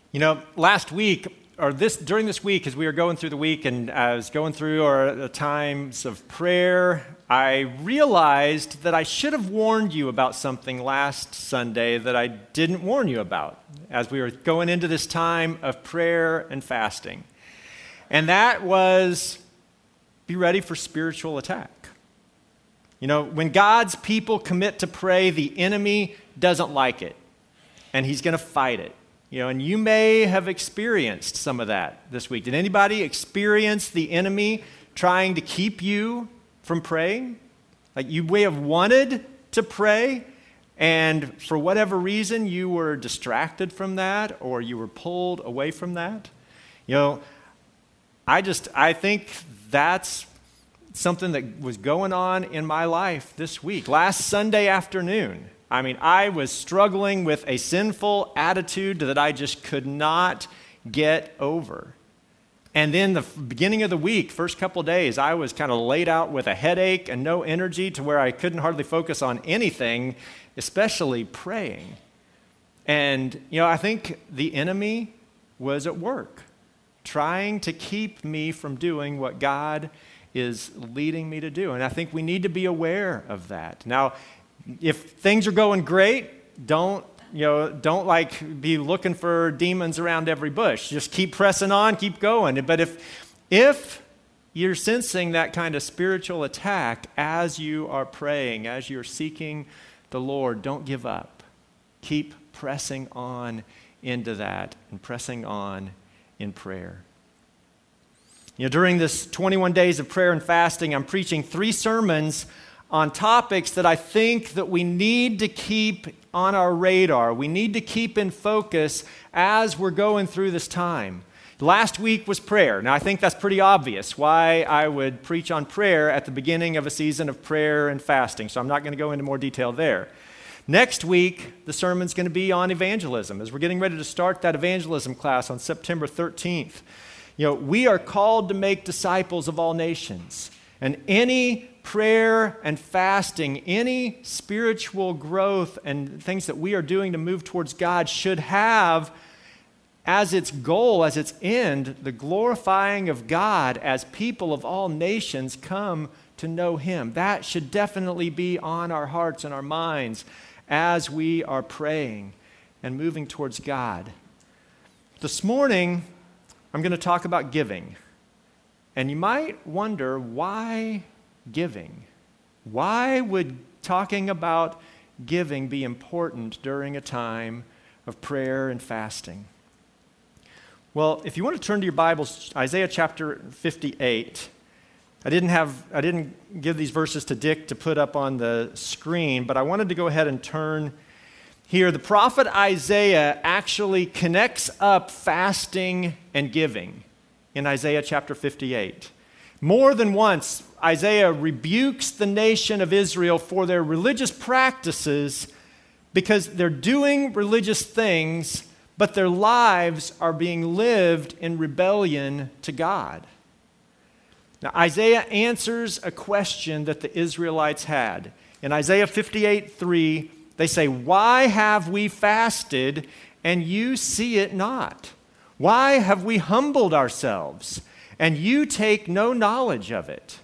Last week, during this week, as we were going through the week and I was going through our times of prayer, I realized that I should have warned you about something last Sunday that I didn't warn you about as we were going into this time of prayer and fasting. And that was, be ready for spiritual attack. When God's people commit to pray, the enemy doesn't like it, and he's going to fight it. And you may have experienced some of that this week. Did anybody experience the enemy trying to keep you from praying? Like you may have wanted to pray, and for whatever reason, you were distracted from that, or you were pulled away from that. I think that's something that was going on in my life this week. Last Sunday afternoon, I was struggling with a sinful attitude that I just could not get over. And then the beginning of the week, first couple of days, I was kind of laid out with a headache and no energy to where I couldn't hardly focus on anything, especially praying. And, I think the enemy was at work, trying to keep me from doing what God is leading me to do. And I think we need to be aware of that. Now, if things are going great, don't be looking for demons around every bush. Just keep pressing on, keep going. But if you're sensing that kind of spiritual attack as you are praying, as you're seeking the Lord, don't give up. Keep pressing on into that and pressing on in prayer. During this 21 days of prayer and fasting, I'm preaching 3 sermons on topics that I think that we need to keep on our radar. We need to keep in focus as we're going through this time. Last week was prayer. Now, I think that's pretty obvious why I would preach on prayer at the beginning of a season of prayer and fasting, so I'm not going to go into more detail there. Next week, the sermon's going to be on evangelism, as we're getting ready to start that evangelism class on September 13th. We are called to make disciples of all nations, and any prayer and fasting, any spiritual growth and things that we are doing to move towards God should have as its goal, as its end, the glorifying of God as people of all nations come to know Him. That should definitely be on our hearts and our minds as we are praying and moving towards God. This morning, I'm going to talk about giving. And you might wonder, why giving? Why would talking about giving be important during a time of prayer and fasting? Well, if you want to turn to your Bibles, Isaiah chapter 58. I didn't give these verses to Dick to put up on the screen, but I wanted to go ahead and turn here. The prophet Isaiah actually connects up fasting and giving in Isaiah chapter 58. More than once, Isaiah rebukes the nation of Israel for their religious practices because they're doing religious things, but their lives are being lived in rebellion to God. Now, Isaiah answers a question that the Israelites had. In Isaiah 58:3, they say, "Why have we fasted and you see it not? Why have we humbled ourselves and you take no knowledge of it?"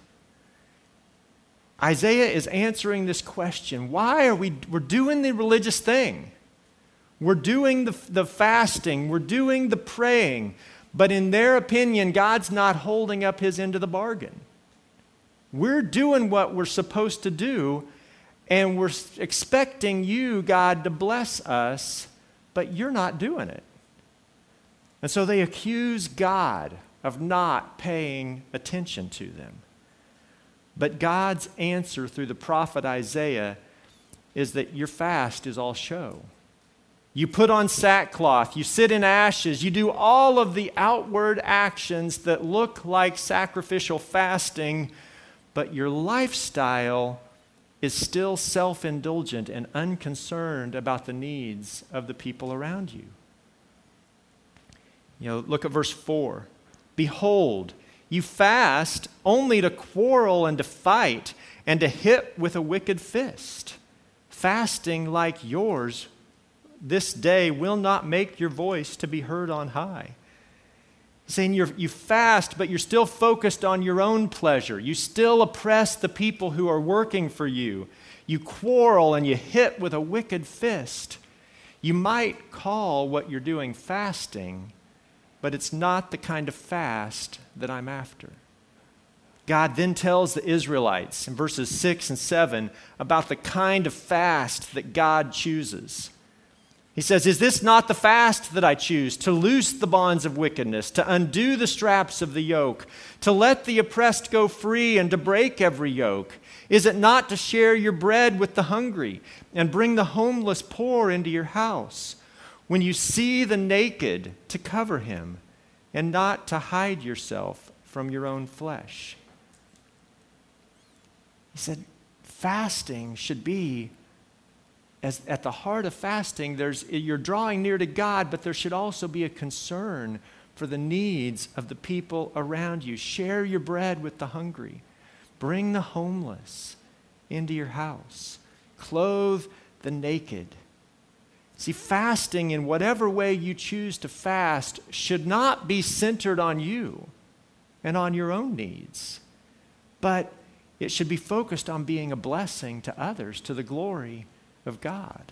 Isaiah is answering this question. We're doing the religious thing. We're doing the fasting. We're doing the praying. But in their opinion, God's not holding up His end of the bargain. We're doing what we're supposed to do, and we're expecting you, God, to bless us, but you're not doing it. And so they accuse God of not paying attention to them. But God's answer through the prophet Isaiah is that your fast is all show. You put on sackcloth, you sit in ashes, you do all of the outward actions that look like sacrificial fasting, but your lifestyle is still self-indulgent and unconcerned about the needs of the people around you. Look at verse 4. "Behold, you fast only to quarrel and to fight and to hit with a wicked fist. Fasting like yours this day will not make your voice to be heard on high. Saying you fast, but you're still focused on your own pleasure. You still oppress the people who are working for you. You quarrel and you hit with a wicked fist. You might call what you're doing fasting, but it's not the kind of fast that I'm after. God then tells the Israelites in verses 6 and 7 about the kind of fast that God chooses. He says, "Is this not the fast that I choose? To loose the bonds of wickedness, to undo the straps of the yoke, to let the oppressed go free and to break every yoke? Is it not to share your bread with the hungry and bring the homeless poor into your house? When you see the naked, to cover him and not to hide yourself from your own flesh?" He said, fasting should be, as at the heart of fasting, you're drawing near to God, but there should also be a concern for the needs of the people around you. Share your bread with the hungry. Bring the homeless into your house. Clothe the naked. See, fasting in whatever way you choose to fast should not be centered on you and on your own needs, but it should be focused on being a blessing to others, to the glory of God.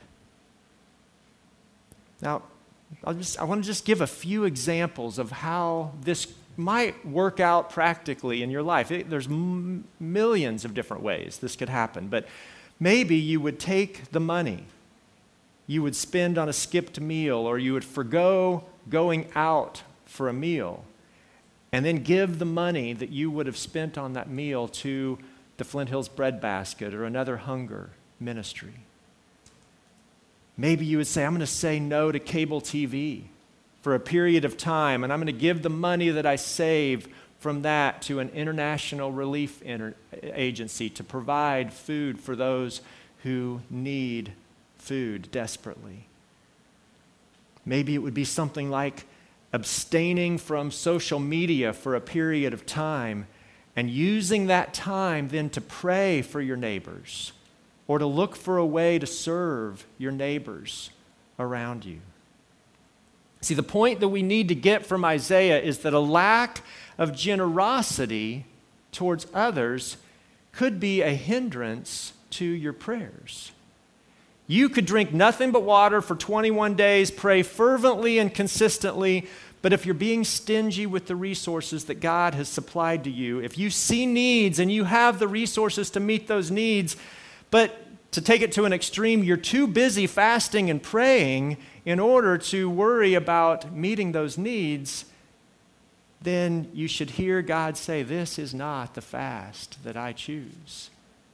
Now, I want to just give a few examples of how this might work out practically in your life. There's millions of different ways this could happen, but maybe you would take the money you would spend on a skipped meal, or you would forgo going out for a meal, and then give the money that you would have spent on that meal to the Flint Hills Bread Basket or another hunger ministry. Maybe you would say, I'm going to say no to cable TV for a period of time, and I'm going to give the money that I save from that to an international relief agency to provide food for those who need food desperately. Maybe it would be something like abstaining from social media for a period of time and using that time then to pray for your neighbors or to look for a way to serve your neighbors around you. See, the point that we need to get from Isaiah is that a lack of generosity towards others could be a hindrance to your prayers. You could drink nothing but water for 21 days, pray fervently and consistently, but if you're being stingy with the resources that God has supplied to you, if you see needs and you have the resources to meet those needs, but to take it to an extreme, you're too busy fasting and praying in order to worry about meeting those needs, then you should hear God say, this is not the fast that I choose.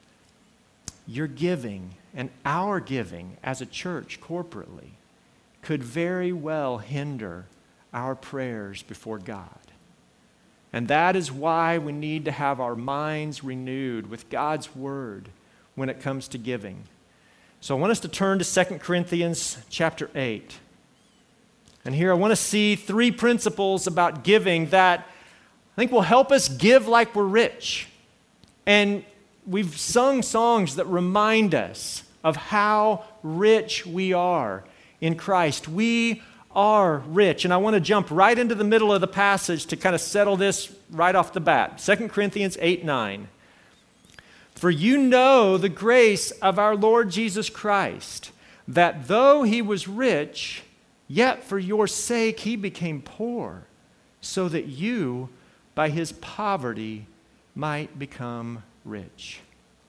Your giving and our giving as a church corporately could very well hinder our prayers before God. And that is why we need to have our minds renewed with God's word when it comes to giving. So I want us to turn to 2 Corinthians chapter 8. And here I want to see three principles about giving that I think will help us give like we're rich. And we've sung songs that remind us of how rich we are in Christ. We are rich. And I want to jump right into the middle of the passage to kind of settle this right off the bat. 2 Corinthians 8:9. For you know the grace of our Lord Jesus Christ, that though he was rich, yet for your sake he became poor, so that you, by his poverty, might become rich.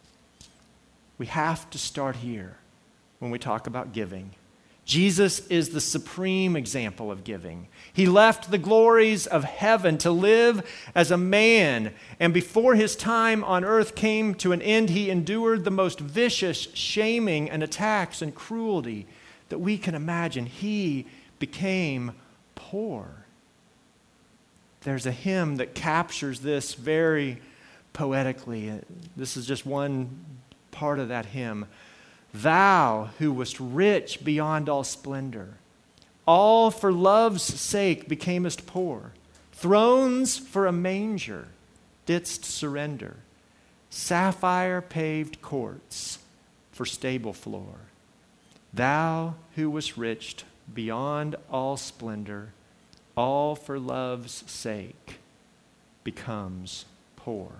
We have to start here when we talk about giving. Jesus is the supreme example of giving. He left the glories of heaven to live as a man, and before his time on earth came to an end, he endured the most vicious shaming and attacks and cruelty that we can imagine. He became poor. There's a hymn that captures this very poetically. This is just one part of that hymn. Thou who wast rich beyond all splendor, all for love's sake becamest poor. Thrones for a manger didst surrender, sapphire paved courts for stable floor. Thou who wast rich beyond all splendor, all for love's sake, becomes poor.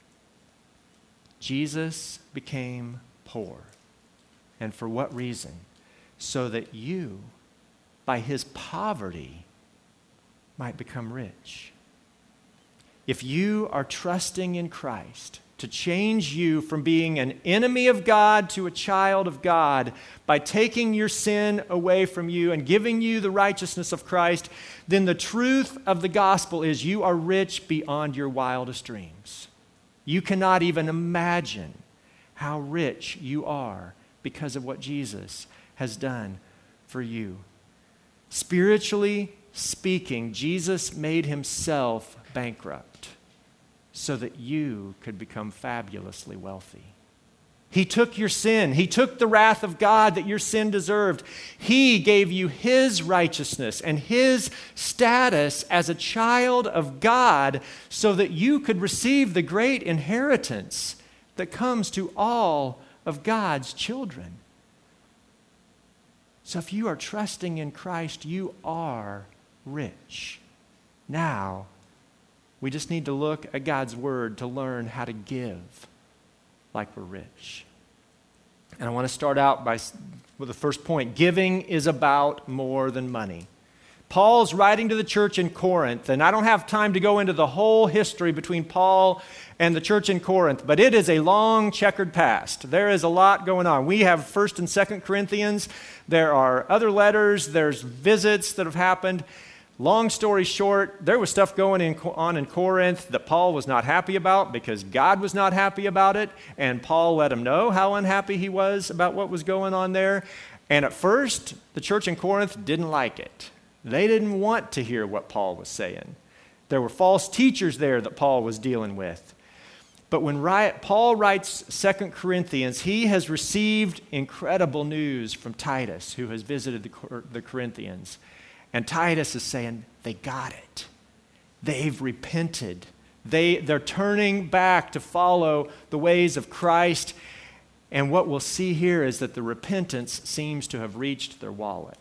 Jesus became poor. And for what reason? So that you, by his poverty, might become rich. If you are trusting in Christ to change you from being an enemy of God to a child of God by taking your sin away from you and giving you the righteousness of Christ, then the truth of the gospel is you are rich beyond your wildest dreams. You cannot even imagine how rich you are because of what Jesus has done for you. Spiritually speaking, Jesus made himself bankrupt so that you could become fabulously wealthy. He took your sin. He took the wrath of God that your sin deserved. He gave you his righteousness and his status as a child of God so that you could receive the great inheritance that comes to all of God's children. So if you are trusting in Christ, you are rich. Now, we just need to look at God's word to learn how to give like we're rich. And I want to start out with the first point. Giving is about more than money. Paul's writing to the church in Corinth, and I don't have time to go into the whole history between Paul and the church in Corinth, but it is a long checkered past. There is a lot going on. We have 1st and 2nd Corinthians. There are other letters. There's visits that have happened. Long story short, there was stuff going on in Corinth that Paul was not happy about because God was not happy about it, and Paul let him know how unhappy he was about what was going on there. And at first, the church in Corinth didn't like it. They didn't want to hear what Paul was saying. There were false teachers there that Paul was dealing with. But when Paul writes 2 Corinthians, he has received incredible news from Titus, who has visited the Corinthians. And Titus is saying, they got it. They've repented. They're turning back to follow the ways of Christ. And what we'll see here is that the repentance seems to have reached their wallet.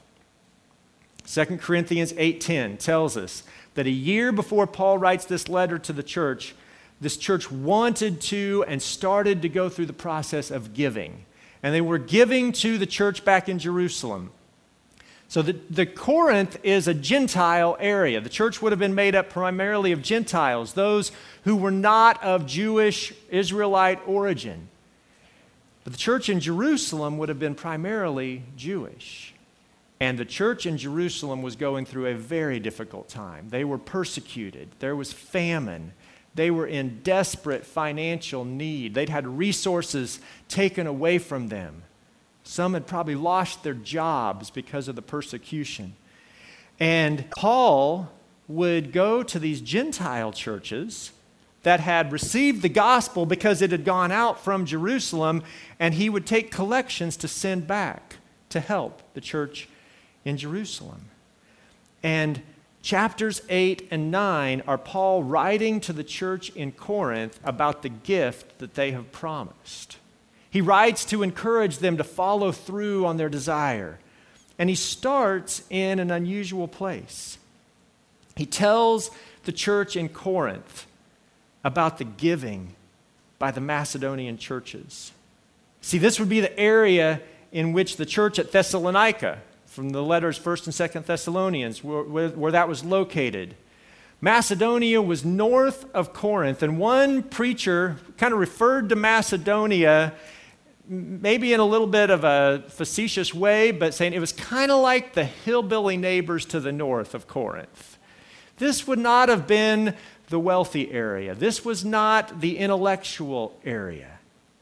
2 Corinthians 8:10 tells us that a year before Paul writes this letter to the church, this church wanted to and started to go through the process of giving. And they were giving to the church back in Jerusalem. So the Corinth is a Gentile area. The church would have been made up primarily of Gentiles, those who were not of Jewish Israelite origin. But the church in Jerusalem would have been primarily Jewish. And the church in Jerusalem was going through a very difficult time. They were persecuted. There was famine. They were in desperate financial need. They'd had resources taken away from them. Some had probably lost their jobs because of the persecution. And Paul would go to these Gentile churches that had received the gospel because it had gone out from Jerusalem, and he would take collections to send back to help the church in Jerusalem. And chapters 8 and 9 are Paul writing to the church in Corinth about the gift that they have promised. He writes to encourage them to follow through on their desire. And he starts in an unusual place. He tells the church in Corinth about the giving by the Macedonian churches. See, this would be the area in which the church at Thessalonica, from the letters 1st and 2nd Thessalonians, where that was located. Macedonia was north of Corinth, and one preacher kind of referred to Macedonia maybe in a little bit of a facetious way, but saying it was kind of like the hillbilly neighbors to the north of Corinth. This would not have been the wealthy area. This was not the intellectual area.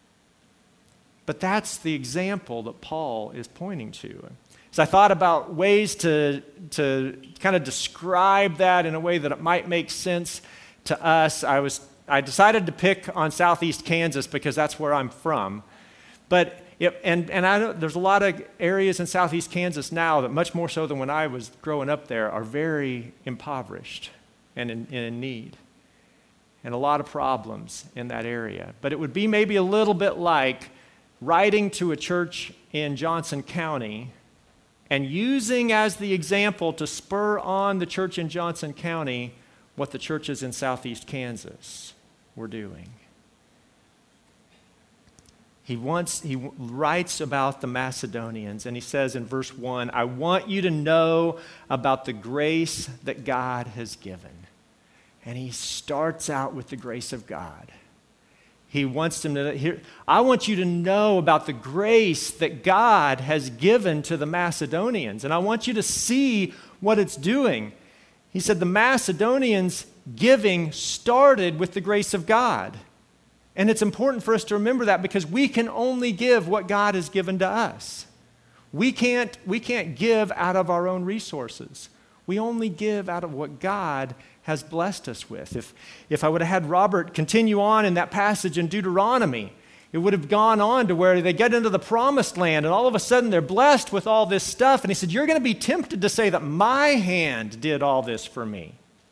But that's the example that Paul is pointing to. So I thought about ways to kind of describe that in a way that it might make sense to us. I decided to pick on southeast Kansas because that's where I'm from. But I know there's a lot of areas in southeast Kansas now that, much more so than when I was growing up there, are very impoverished and in need. And a lot of problems in that area. But it would be maybe a little bit like writing to a church in Johnson County and using as the example to spur on the church in Johnson County what the churches in southeast Kansas were doing. He writes about the Macedonians, and he says in verse 1, I want you to know about the grace that God has given. And he starts out with the grace of God. He wants them to hear, I want you to know about the grace that God has given to the Macedonians, and I want you to see what it's doing. He said the Macedonians' giving started with the grace of God. And it's important for us to remember that because we can only give what God has given to us. We can't give out of our own resources. We only give out of what God has blessed us with. If I would have had Robert continue on in that passage in Deuteronomy, it would have gone on to where they get into the promised land and all of a sudden they're blessed with all this stuff. And he said, you're going to be tempted to say that my hand did all this for me.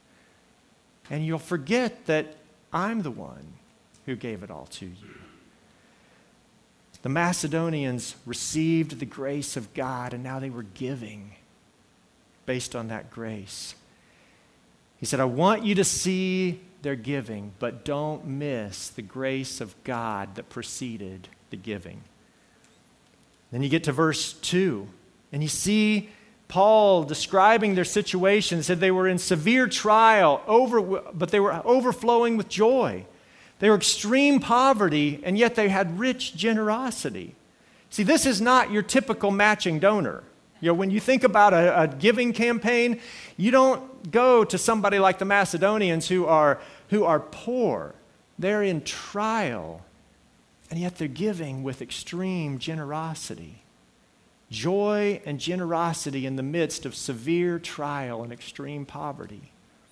And you'll forget that I'm the one who gave it all to you. The Macedonians received the grace of God, and now they were giving based on that grace. He said, I want you to see their giving, but don't miss the grace of God that preceded the giving. Then you get to verse 2, and you see Paul describing their situation. He said they were in severe trial, but they were overflowing with joy. They were extreme poverty, and yet they had rich generosity. See, this is not your typical matching donor. You know, when you think about a giving campaign, you don't go to somebody like the Macedonians who are poor. They're in trial, and yet they're giving with extreme generosity. Joy and generosity in the midst of severe trial and extreme poverty.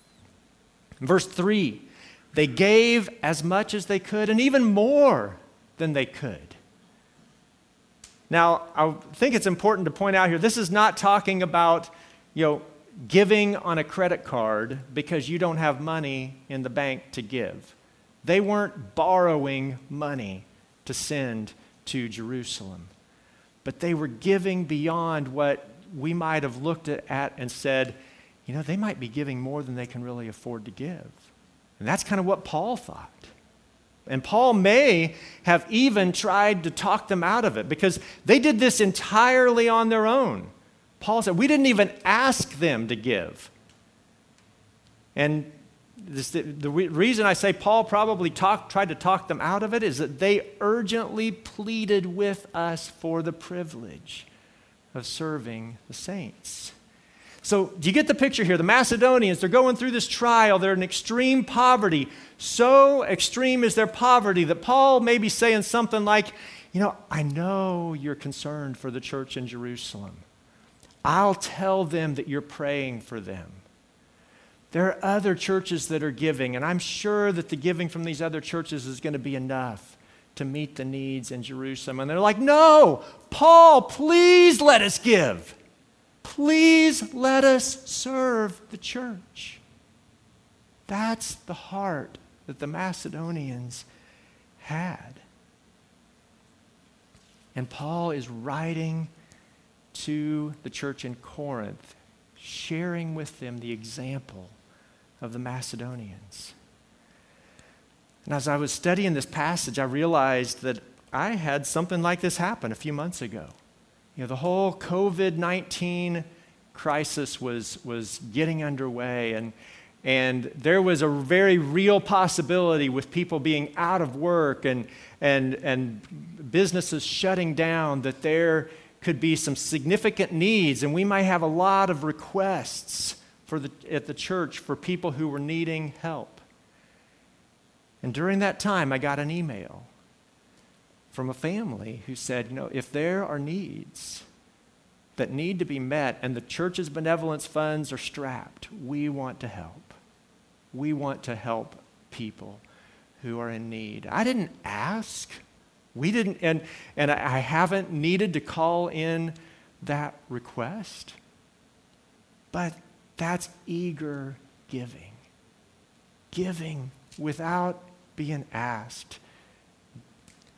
In verse 3, they gave as much as they could and even more than they could. Now, I think it's important to point out here, this is not talking about, giving on a credit card because you don't have money in the bank to give. They weren't borrowing money to send to Jerusalem, but they were giving beyond what we might have looked at and said, they might be giving more than they can really afford to give. And that's kind of what Paul thought. And Paul may have even tried to talk them out of it because they did this entirely on their own. Paul said, we didn't even ask them to give. And the reason I say Paul probably tried to talk them out of it is that they urgently pleaded with us for the privilege of serving the saints. So do you get the picture here? The Macedonians, they're going through this trial. They're in extreme poverty. So extreme is their poverty that Paul may be saying something like, I know you're concerned for the church in Jerusalem. I'll tell them that you're praying for them. There are other churches that are giving, and I'm sure that the giving from these other churches is going to be enough to meet the needs in Jerusalem. And they're like, no, Paul, please let us give. Please let us serve the church. That's the heart that the Macedonians had. And Paul is writing to the church in Corinth, sharing with them the example of the Macedonians. And as I was studying this passage, I realized that I had something like this happen a few months ago. The whole COVID-19 crisis was getting underway, and there was a very real possibility with people being out of work and businesses shutting down that there could be some significant needs, and we might have a lot of requests at the church for people who were needing help. And during that time, I got an email from a family who said, if there are needs that need to be met and the church's benevolence funds are strapped, we want to help. We want to help people who are in need. I didn't ask. We didn't, and I haven't needed to call in that request. But that's eager giving. Giving without being asked.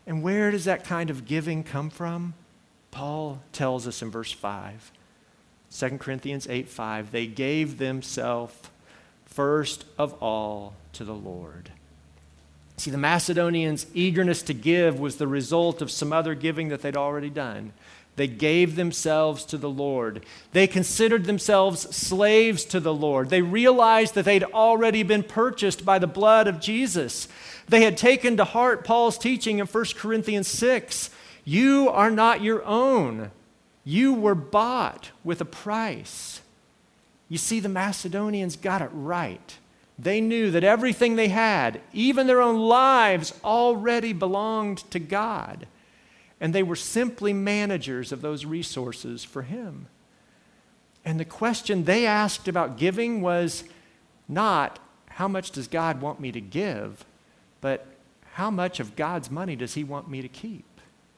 And where does that kind of giving come from? Paul tells us in verse 5, 2 Corinthians 8:5, they gave themselves first of all to the Lord. See, the Macedonians' eagerness to give was the result of some other giving that they'd already done. They gave themselves to the Lord. They considered themselves slaves to the Lord. They realized that they'd already been purchased by the blood of Jesus. They had taken to heart Paul's teaching in 1 Corinthians 6. You are not your own. You were bought with a price. You see, the Macedonians got it right. They knew that everything they had, even their own lives, already belonged to God. And they were simply managers of those resources for Him. And the question they asked about giving was not, how much does God want me to give, but how much of God's money does He want me to keep?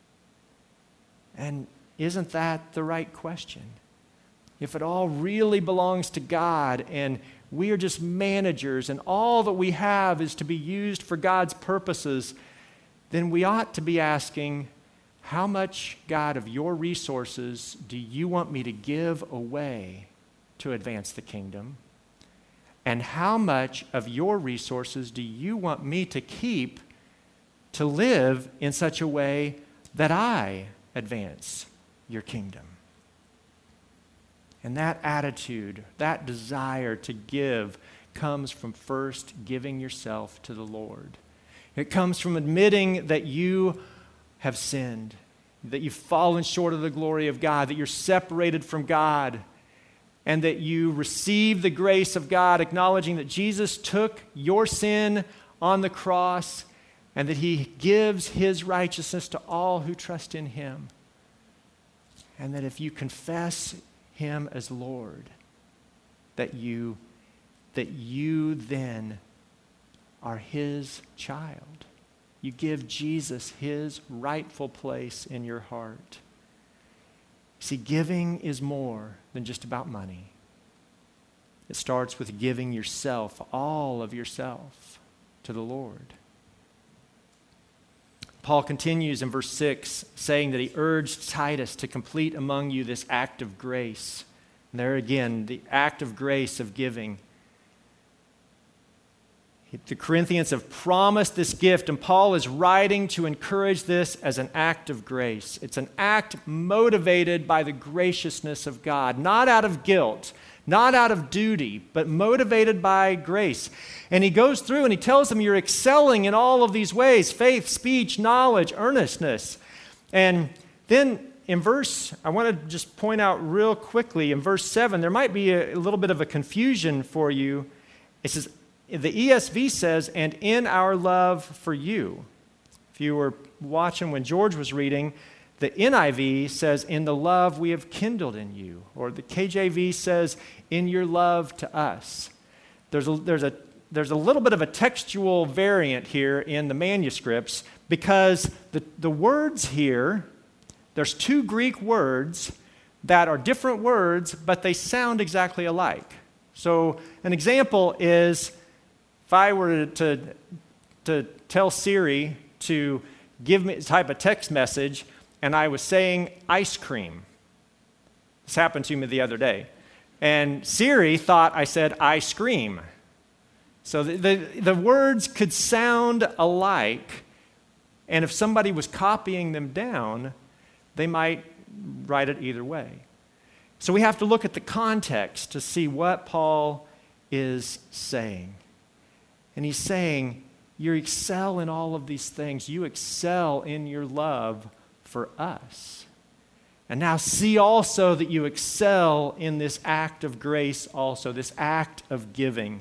And isn't that the right question? If it all really belongs to God and we are just managers and all that we have is to be used for God's purposes, then we ought to be asking, how much, God, of your resources do you want me to give away to advance the kingdom? And how much of your resources do you want me to keep to live in such a way that I advance your kingdom? And that attitude, that desire to give comes from first giving yourself to the Lord. It comes from admitting that you have sinned, that you've fallen short of the glory of God, that you're separated from God, and that you receive the grace of God, acknowledging that Jesus took your sin on the cross and that He gives His righteousness to all who trust in Him. And that if you confess Him as Lord, that you then are His child. You give Jesus His rightful place in your heart. See, giving is more than just about money. It starts with giving yourself, all of yourself, to the Lord. Paul continues in verse 6, saying that he urged Titus to complete among you this act of grace. And there again, the act of grace of giving. The Corinthians have promised this gift, and Paul is writing to encourage this as an act of grace. It's an act motivated by the graciousness of God, not out of guilt, not out of duty, but motivated by grace. And he goes through and he tells them, you're excelling in all of these ways: faith, speech, knowledge, earnestness. And then I want to just point out real quickly, in verse 7, there might be a little bit of a confusion for you. It says, the ESV says, and in our love for you. If you were watching when George was reading, the NIV says, in the love we have kindled in you. Or the KJV says, in your love to us. There's a little bit of a textual variant here in the manuscripts, because the words here, there's two Greek words that are different words, but they sound exactly alike. So an example is, if I were to tell Siri to type a text message, and I was saying ice cream. This happened to me the other day. And Siri thought I said ice cream. So the words could sound alike, and if somebody was copying them down, they might write it either way. So we have to look at the context to see what Paul is saying. And he's saying, you excel in all of these things. You excel in your love for us. And now see also that you excel in this act of grace also, this act of giving.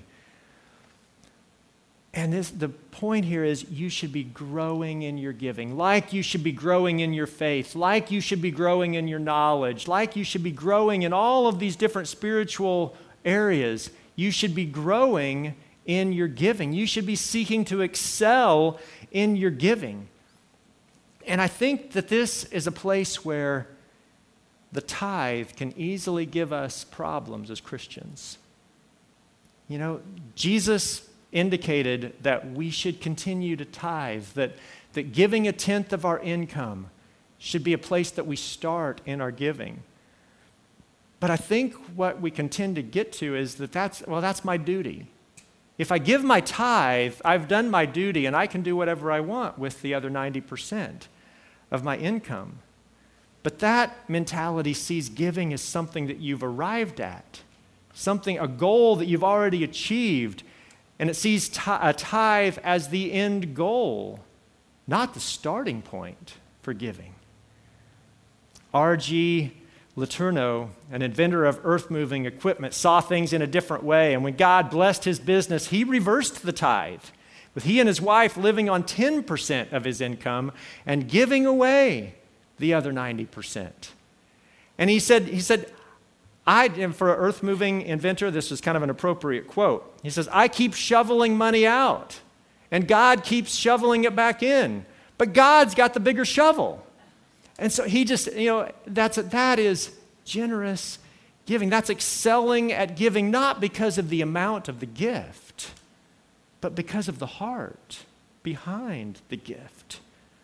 And the point here is you should be growing in your giving, like you should be growing in your faith, like you should be growing in your knowledge, like you should be growing in all of these different spiritual areas. You should be growing in your giving. You should be seeking to excel in your giving. And I think that this is a place where the tithe can easily give us problems as Christians. You know, Jesus indicated that we should continue to tithe, that giving 1/10 of our income should be a place that we start in our giving. But I think what we can tend to get to is that's my duty. If I give my tithe, I've done my duty and I can do whatever I want with the other 90% of my income. But that mentality sees giving as something that you've arrived at, a goal that you've already achieved, and it sees a tithe as the end goal, not the starting point for giving. R.G. Letourneau, an inventor of earth-moving equipment, saw things in a different way, and when God blessed his business, he reversed the tithe, with he and his wife living on 10% of his income and giving away the other 90%. And he said, and for an earth-moving inventor, this is kind of an appropriate quote. He says, I keep shoveling money out, and God keeps shoveling it back in, but God's got the bigger shovel. And so he just, that is generous giving. That's excelling at giving, not because of the amount of the gift, but because of the heart behind the gift.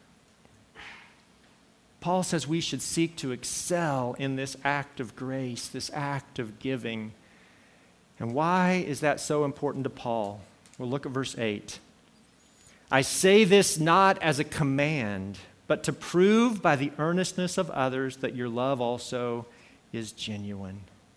Paul says we should seek to excel in this act of grace, this act of giving. And why is that so important to Paul? Well, look at verse 8. I say this not as a command, but to prove by the earnestness of others that your love also is genuine.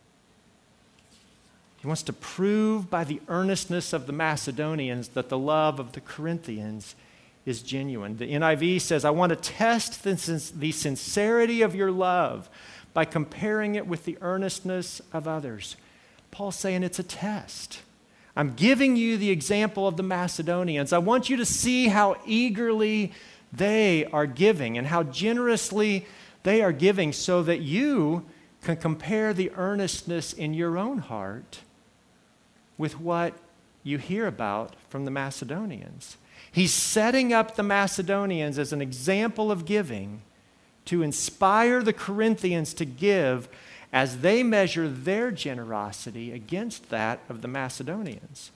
He wants to prove by the earnestness of the Macedonians that the love of the Corinthians is genuine. The NIV says, I want to test the sincerity of your love by comparing it with the earnestness of others. Paul's saying it's a test. I'm giving you the example of the Macedonians. I want you to see how eagerly they are giving and how generously they are giving so that you can compare the earnestness in your own heart with what you hear about from the Macedonians. He's setting up the Macedonians as an example of giving to inspire the Corinthians to give as they measure their generosity against that of the Macedonians.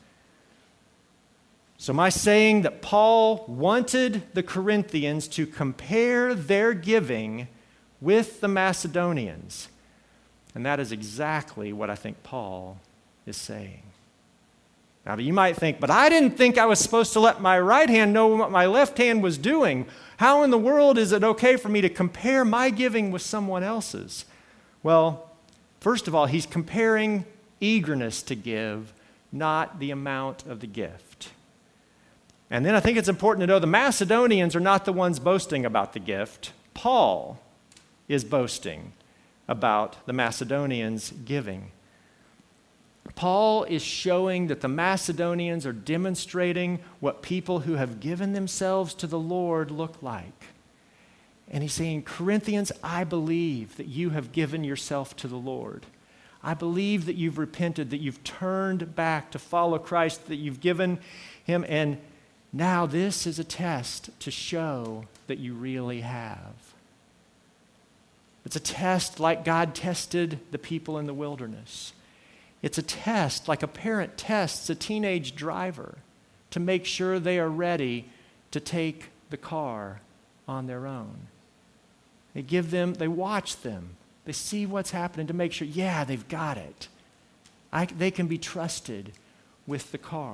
So am I saying that Paul wanted the Corinthians to compare their giving with the Macedonians? And that is exactly what I think Paul is saying. Now, you might think, but I didn't think I was supposed to let my right hand know what my left hand was doing. How in the world is it okay for me to compare my giving with someone else's? Well, first of all, he's comparing eagerness to give, not the amount of the gift. And then I think it's important to know the Macedonians are not the ones boasting about the gift. Paul is boasting about the Macedonians' giving. Paul is showing that the Macedonians are demonstrating what people who have given themselves to the Lord look like. And he's saying, Corinthians, I believe that you have given yourself to the Lord. I believe that you've repented, that you've turned back to follow Christ, that you've given him, and now this is a test to show that you really have. It's a test like God tested the people in the wilderness. It's a test like a parent tests a teenage driver to make sure they are ready to take the car on their own. They watch them. They see what's happening to make sure, yeah, they've got it. They can be trusted with the car.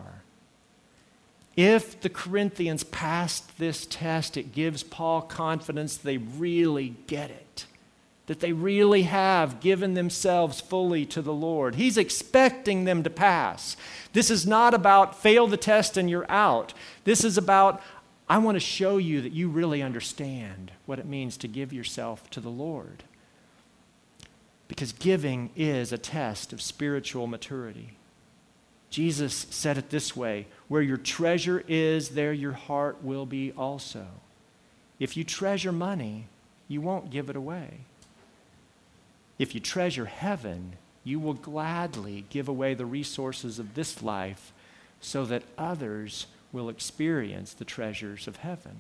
If the Corinthians passed this test, it gives Paul confidence they really get it, that they really have given themselves fully to the Lord. He's expecting them to pass. This is not about fail the test and you're out. This is about, I want to show you that you really understand what it means to give yourself to the Lord. Because giving is a test of spiritual maturity. Jesus said it this way, where your treasure is, there your heart will be also. If you treasure money, you won't give it away. If you treasure heaven, you will gladly give away the resources of this life so that others will experience the treasures of heaven.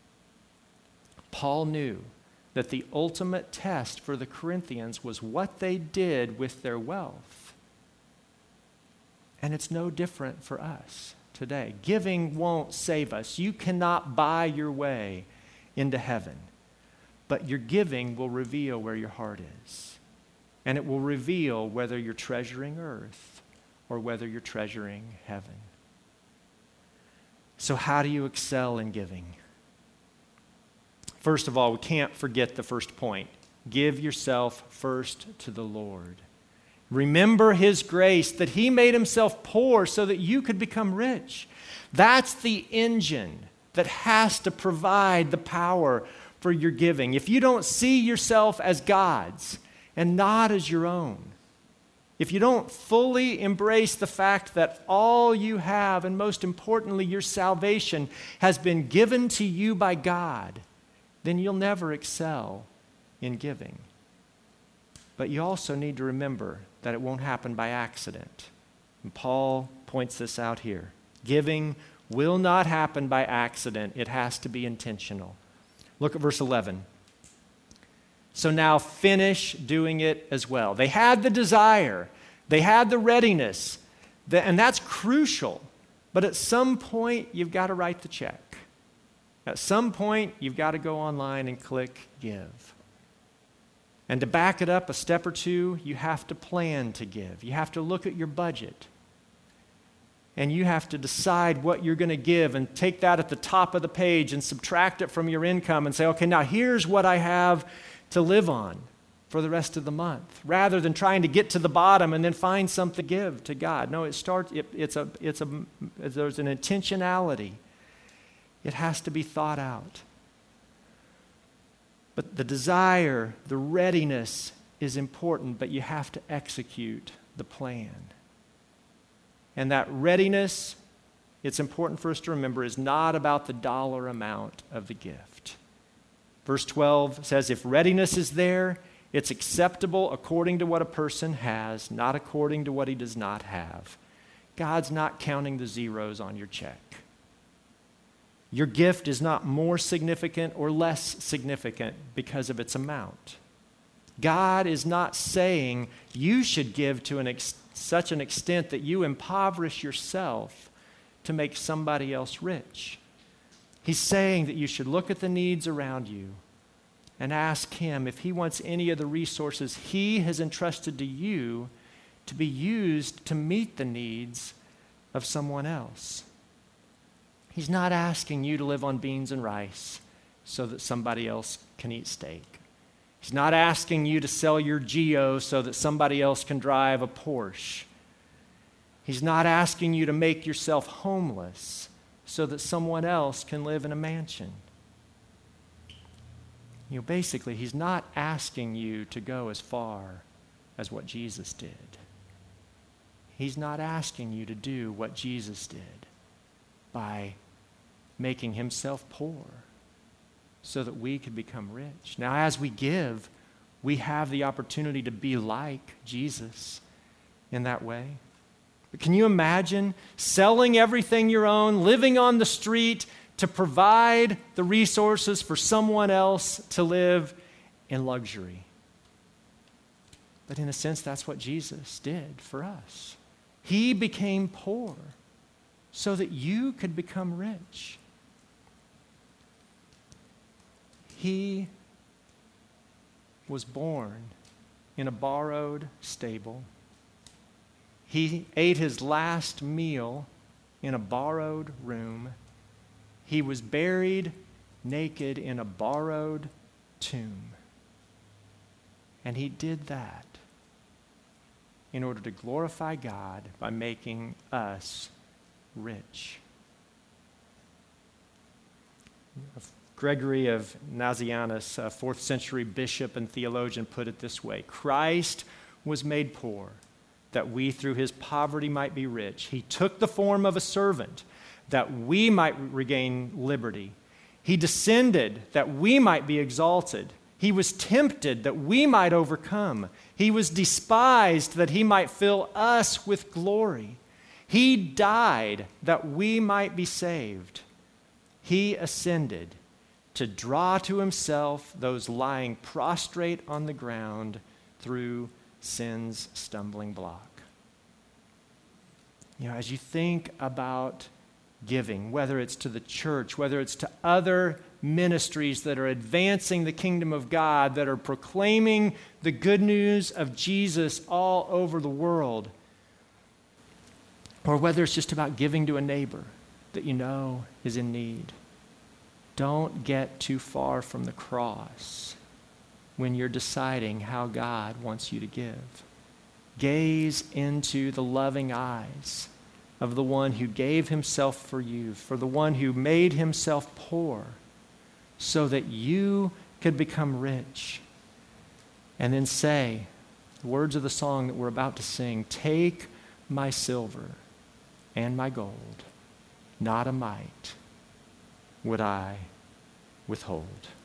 Paul knew that the ultimate test for the Corinthians was what they did with their wealth. And it's no different for us. today. Giving won't save us. You cannot buy your way into heaven. But your giving will reveal where your heart is. And it will reveal whether you're treasuring earth or whether you're treasuring heaven. So how do you excel in giving? First of all, we can't forget the first point. Give yourself first to the Lord. Remember His grace, that He made Himself poor so that you could become rich. That's the engine that has to provide the power for your giving. If you don't see yourself as God's and not as your own, if you don't fully embrace the fact that all you have, and most importantly, your salvation, has been given to you by God, then you'll never excel in giving. But you also need to remember that it won't happen by accident. And Paul points this out here. Giving will not happen by accident. It has to be intentional. Look at verse 11. So now finish doing it as well. They had the desire. They had the readiness. And that's crucial. But at some point, you've got to write the check. At some point, you've got to go online and click give. And to back it up a step or two, you have to plan to give. You have to look at your budget. And you have to decide what you're going to give and take that at the top of the page and subtract it from your income and say, okay, now here's what I have to live on for the rest of the month, rather than trying to get to the bottom and then find something to give to God. No, there's an intentionality. It has to be thought out. But the desire, the readiness is important, but you have to execute the plan. And that readiness, it's important for us to remember, is not about the dollar amount of the gift. Verse 12 says, if readiness is there, it's acceptable according to what a person has, not according to what he does not have. God's not counting the zeros on your check. Your gift is not more significant or less significant because of its amount. God is not saying you should give to such an extent that you impoverish yourself to make somebody else rich. He's saying that you should look at the needs around you and ask Him if He wants any of the resources He has entrusted to you to be used to meet the needs of someone else. He's not asking you to live on beans and rice so that somebody else can eat steak. He's not asking you to sell your Geo so that somebody else can drive a Porsche. He's not asking you to make yourself homeless so that someone else can live in a mansion. Basically, He's not asking you to go as far as what Jesus did. He's not asking you to do what Jesus did by making Himself poor so that we could become rich. Now, as we give, we have the opportunity to be like Jesus in that way. But can you imagine selling everything you own, living on the street to provide the resources for someone else to live in luxury? But in a sense, that's what Jesus did for us. He became poor so that you could become rich. He was born in a borrowed stable. He ate his last meal in a borrowed room. He was buried naked in a borrowed tomb. And He did that in order to glorify God by making us rich. Gregory of Nazianzus, a 4th century bishop and theologian, put it this way: Christ was made poor, that we through His poverty might be rich. He took the form of a servant, that we might regain liberty. He descended, that we might be exalted. He was tempted, that we might overcome. He was despised, that He might fill us with glory. He died, that we might be saved. He ascended, to draw to Himself those lying prostrate on the ground through sin's stumbling block. As you think about giving, whether it's to the church, whether it's to other ministries that are advancing the kingdom of God, that are proclaiming the good news of Jesus all over the world, or whether it's just about giving to a neighbor that you know is in need. Don't get too far from the cross when you're deciding how God wants you to give. Gaze into the loving eyes of the one who gave himself for you, for the one who made himself poor, so that you could become rich. And then say, the words of the song that we're about to sing, take my silver and my gold, not a mite would I withhold.